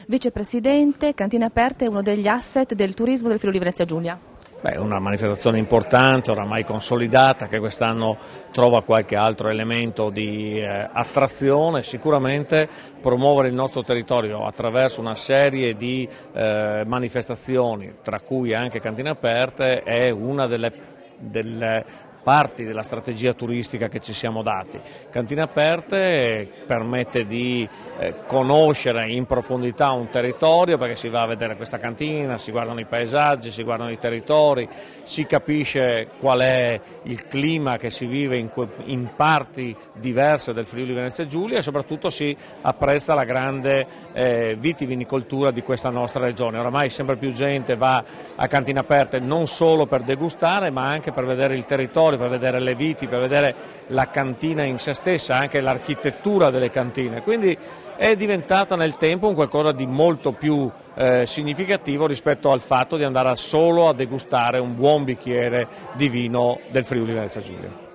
Vicepresidente, Cantine Aperte è uno degli asset del turismo del Friuli Venezia Giulia. È una manifestazione importante, oramai consolidata, che quest'anno trova qualche altro elemento di attrazione. Sicuramente promuovere il nostro territorio attraverso una serie di manifestazioni, tra cui anche Cantine Aperte, è una delle parti della strategia turistica che ci siamo dati. Cantine Aperte permette di conoscere in profondità un territorio, perché si va a vedere questa cantina, si guardano i paesaggi, si guardano i territori, si capisce qual è il clima che si vive in parti diverse del Friuli Venezia Giulia e soprattutto si apprezza la grande vitivinicoltura di questa nostra regione. Oramai sempre più gente va a Cantine Aperte non solo per degustare, ma anche per vedere il territorio, per vedere le viti, per vedere la cantina in se stessa, anche l'architettura delle cantine. Quindi è diventata nel tempo un qualcosa di molto più significativo rispetto al fatto di andare solo a degustare un buon bicchiere di vino del Friuli Venezia Giulia.